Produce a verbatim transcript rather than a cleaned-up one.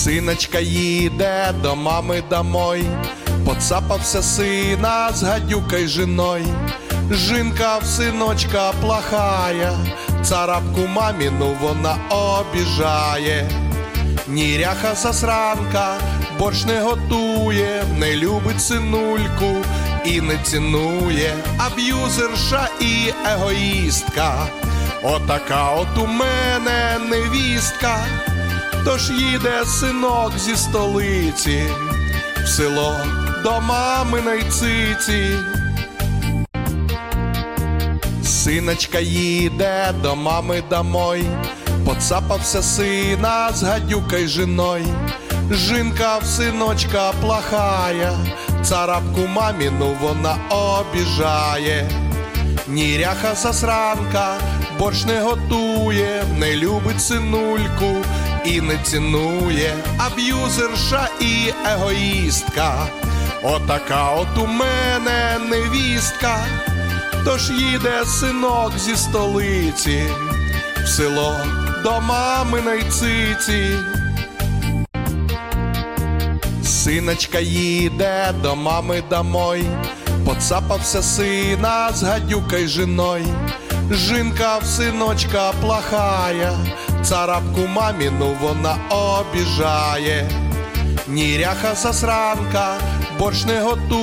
Синочка їде до мами домой, поцапався сина з гадюкой женой. Жінка в синочка плохая, царапку маміну вона обіжає. Ніряха засранка, борщ не готує, не любить синульку і не цінує. Аб'юзерша і егоїстка, отака от у мене невістка. Тож їде синок зі столиці в село до маминої циці. Синочка їде до мами домой, поцапався сина з гадюкой женой. Жінка в синочка плохая, царапку маміну вона обіжає. Ніряха засранка, борщ не готує, не любить синульку і не цінує. Аб'юзерша і егоїстка, отака от у мене невістка. Тож їде синок зі столиці в село до маминої циці. Синочка їде до мами домой, поцапався сина з гадюкой женой. Жінка в синочка плохая, царапку маміну вона обіжає. Ніряха засранка, борщ не готує.